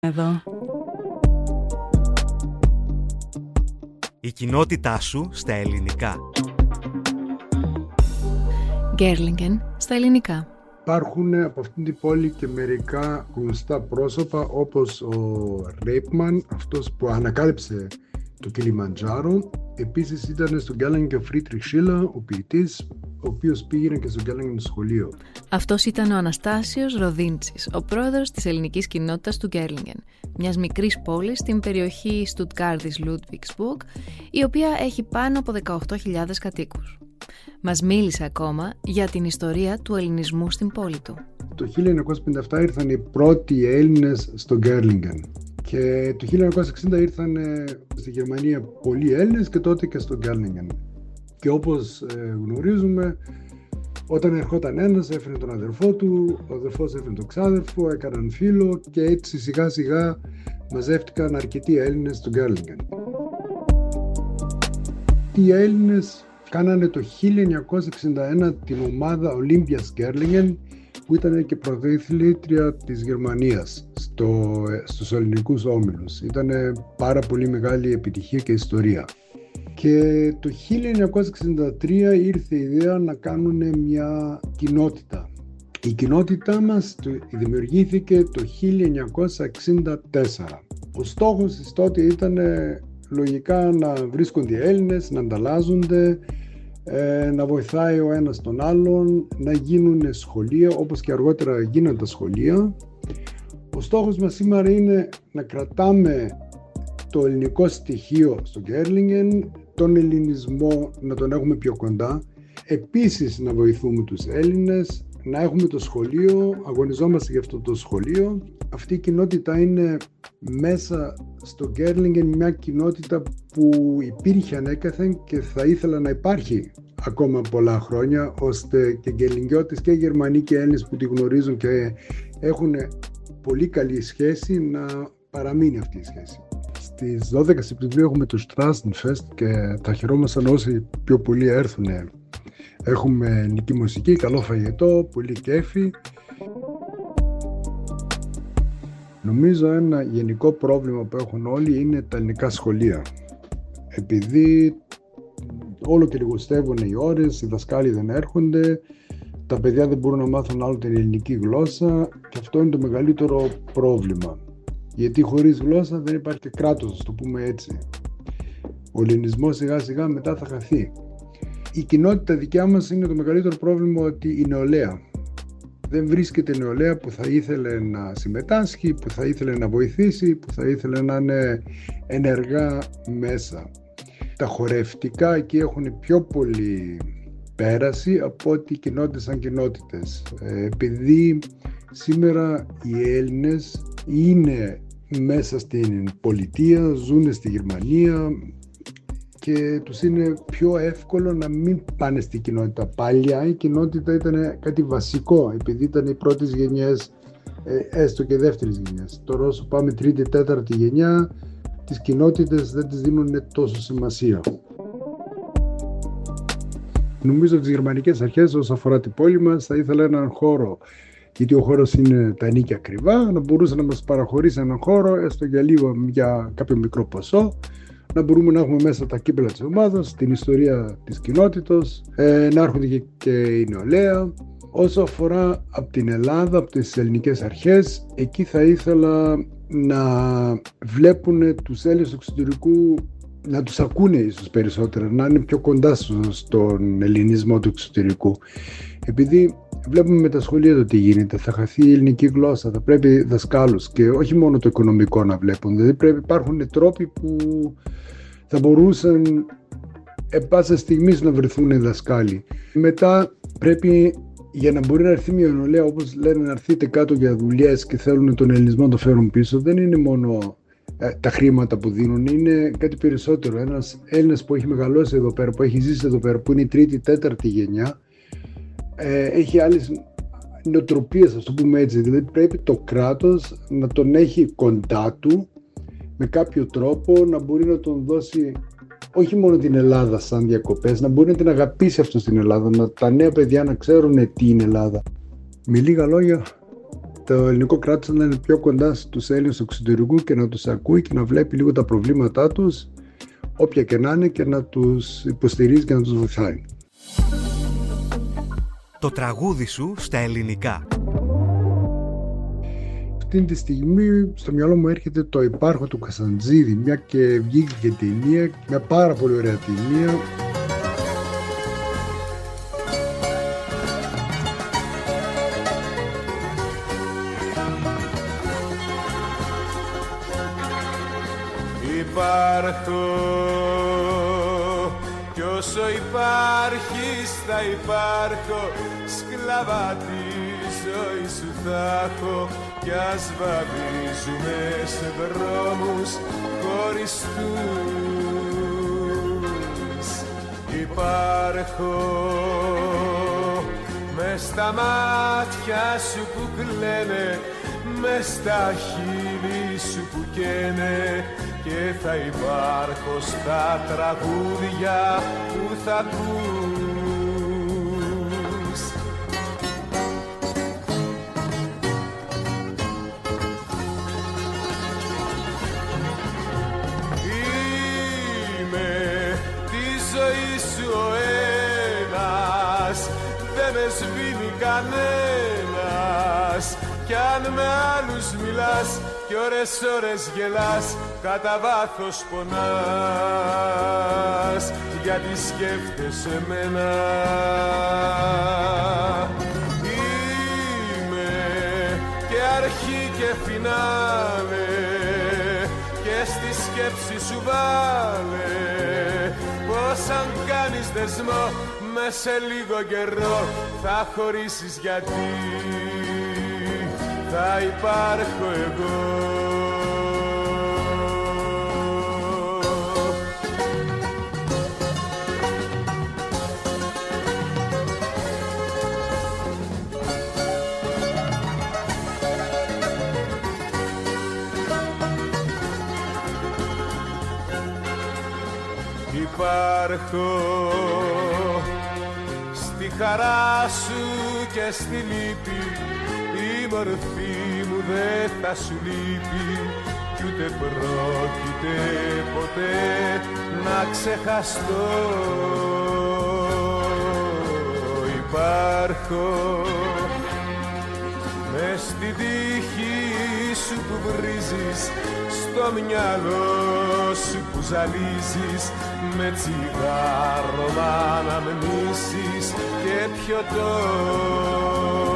Εδώ. Η κοινότητά σου στα ελληνικά. Γκέρλινγκεν στα ελληνικά. Υπάρχουν από αυτήν την πόλη και μερικά γνωστά πρόσωπα, όπως ο Ρέιπμαν, αυτός που ανακάλυψε το Κιλιμαντζάρο. Επίσης ήταν στον Γκέρλινγκεν ο Φρίτριχ Σίλερ, ο ποιητής, ο οποίος πήγαινε και στον Γκέρλινγκεν σχολείο. Αυτός ήταν ο Αναστάσιος Ροδίντσης, ο πρόεδρος της ελληνικής κοινότητας του Γκέρλινγκεν, μιας μικρής πόλης στην περιοχή Στουτγκάρδης Λούντβιγκσμπουργκ, η οποία έχει πάνω από 18.000 κατοίκους. Μας μίλησε ακόμα για την ιστορία του ελληνισμού στην πόλη του. Το 1957 ήρθαν οι πρώτοι Έλληνες στο Γκέρλινγκεν και το 1960 ήρθαν στη Γερμανία πολλοί Έλληνες και τότε και στο Γκέρλινγκεν. Και όπως γνωρίζουμε, όταν ερχόταν ένας έφερε τον αδερφό του, ο αδερφός έφερε τον ξάδερφο, έκαναν φίλο και έτσι σιγά σιγά μαζεύτηκαν αρκετοί Έλληνες στο Γκέρλινγκεν. Οι Έλληνες κάνανε το 1961 την ομάδα Olympias Γκέρλινγκεν, που ήταν και πρωταθλήτρια της Γερμανίας στους ελληνικούς όμιλους. Ήταν πάρα πολύ μεγάλη επιτυχία και ιστορία. Και το 1963 ήρθε η ιδέα να κάνουν μια κοινότητα. Η κοινότητά μας δημιουργήθηκε το 1964. Ο στόχος της τότε ήταν λογικά να βρίσκονται οι Έλληνες, να ανταλλάζονται, να βοηθάει ο ένας τον άλλον, να γίνουν σχολεία όπως και αργότερα γίναν τα σχολεία. Ο στόχος μας σήμερα είναι να κρατάμε το ελληνικό στοιχείο στο Γκέρλινγκεν, τον ελληνισμό να τον έχουμε πιο κοντά, επίσης να βοηθούμε τους Έλληνες, να έχουμε το σχολείο, αγωνιζόμαστε για αυτό το σχολείο. Αυτή η κοινότητα είναι μέσα στο Γκέρλινγκεν μια κοινότητα που υπήρχε ανέκαθεν και θα ήθελα να υπάρχει ακόμα πολλά χρόνια, ώστε και γκερλινγκιώτες και Γερμανοί και Έλληνες που τη γνωρίζουν και έχουν πολύ καλή σχέση να παραμείνει αυτή η σχέση. Στις 12 Σεπτεμβρίου έχουμε το Straßenfest και θα χαιρόμασταν όσοι πιο πολλοί έρθουν. Έχουμε ελληνική μουσική, καλό φαγητό, πολύ κέφι. Νομίζω ένα γενικό πρόβλημα που έχουν όλοι είναι τα ελληνικά σχολεία. Επειδή όλο και λιγοστεύουν οι ώρες, οι δασκάλοι δεν έρχονται, τα παιδιά δεν μπορούν να μάθουν άλλο την ελληνική γλώσσα και αυτό είναι το μεγαλύτερο πρόβλημα. Γιατί χωρίς γλώσσα δεν υπάρχει και κράτος, ας το πούμε έτσι. Ο ελληνισμός σιγά σιγά μετά θα χαθεί. Η κοινότητα δικιά μας είναι το μεγαλύτερο πρόβλημα, ότι η νεολαία. Δεν βρίσκεται νεολαία που θα ήθελε να συμμετάσχει, που θα ήθελε να βοηθήσει, που θα ήθελε να είναι ενεργά μέσα. Τα χορευτικά εκεί έχουν πιο πολύ πέραση από ότι κοινότητες σαν κοινότητες. Επειδή σήμερα οι Έλληνες είναι μέσα στην πολιτεία, ζουν στη Γερμανία και τους είναι πιο εύκολο να μην πάνε στην κοινότητα. Παλιά η κοινότητα ήταν κάτι βασικό, επειδή ήταν οι πρώτες γενιές, έστω και δεύτερες γενιές. Τώρα όσο πάμε τρίτη, τέταρτη γενιά, τις κοινότητες δεν τις δίνουν τόσο σημασία. Νομίζω τις γερμανικές αρχές όσον αφορά την πόλη μας θα ήθελα έναν χώρο, γιατί ο χώρος είναι τα ενίκια ακριβά, να μπορούσε να μας παραχωρήσει έναν χώρο, έστω για λίγο, για κάποιο μικρό ποσό, να μπορούμε να έχουμε μέσα τα κύπελα της ομάδας, την ιστορία της κοινότητας, να έρχονται και η νεολαία. Όσο αφορά από την Ελλάδα, από τις ελληνικές αρχές, εκεί θα ήθελα να βλέπουν τους Έλληνες του εξωτερικού, να τους ακούνε ίσως περισσότερα, να είναι πιο κοντά στον ελληνισμό του εξωτερικού. Επειδή βλέπουμε με τα σχολεία το τι γίνεται, θα χαθεί η ελληνική γλώσσα, θα πρέπει δασκάλους και όχι μόνο το οικονομικό να βλέπουν. Δηλαδή υπάρχουν τρόποι που θα μπορούσαν εν πάσα στιγμή να βρεθούν δασκάλοι. Μετά πρέπει, για να μπορεί να έρθει μια νεολαία, όπως λένε, να έρθετε κάτω για δουλειές και θέλουν τον ελληνισμό να το φέρουν πίσω, δεν είναι μόνο τα χρήματα που δίνουν, είναι κάτι περισσότερο. Ένας Έλληνας που έχει μεγαλώσει εδώ πέρα, που έχει ζήσει εδώ πέρα, που είναι η τρίτη, τέταρτη γενιά, έχει άλλες νοοτροπίες, ας το πούμε έτσι. Δηλαδή πρέπει το κράτος να τον έχει κοντά του με κάποιο τρόπο, να μπορεί να τον δώσει όχι μόνο την Ελλάδα σαν διακοπές, να μπορεί να την αγαπήσει αυτό στην Ελλάδα, να τα νέα παιδιά να ξέρουν τι είναι Ελλάδα. Με λίγα λόγια, το ελληνικό κράτος να είναι πιο κοντά στους Έλληνες του εξωτερικού και να τους ακούει και να βλέπει λίγο τα προβλήματά τους, όποια και να είναι, και να τους υποστηρίζει και να τους βοηθάει. Το τραγούδι σου στα ελληνικά. Αυτή τη στιγμή στο μυαλό μου έρχεται το «Υπάρχω» του Κασαντζίδη, μια και βγήκε και ταινία, μια πάρα πολύ ωραία ταινία. Υπάρχω κι όσο υπάρχεις θα υπάρχω, σκλαβά τη ζωή σου θα έχω, κι ας βαδίζουμε σε δρόμους χωριστούς. Υπάρχω μες στα μάτια σου που κλαίνε, μες στα χείλη σου που καίνε, και θα υπάρχω στα τραγούδια που θα ακούς. Είμαι τη ζωή σου ο ένας, δεν με σβήνει κανένας, κι αν με άλλους μιλάς κι ώρες γελάς, κατά βάθος πονάς, γιατί σκέφτεσαι εμένα. Είμαι και αρχή και φινάλε, και στη σκέψη σου βάλε, πως αν κάνεις δεσμό με σε λίγο καιρό θα χωρίσεις, γιατί θα υπάρχω εγώ. Υπάρχω στη χαρά σου και στη λύπη, η μορφή μου δεν θα σου λείπει, κι ούτε πρόκειται ποτέ να ξεχαστώ. Υπάρχω μες στη τύχη σου που βρίζεις, στο μυαλό σου που ζαλίζεις, με τσιγάρο μ' αναμνήσεις και πιωτό.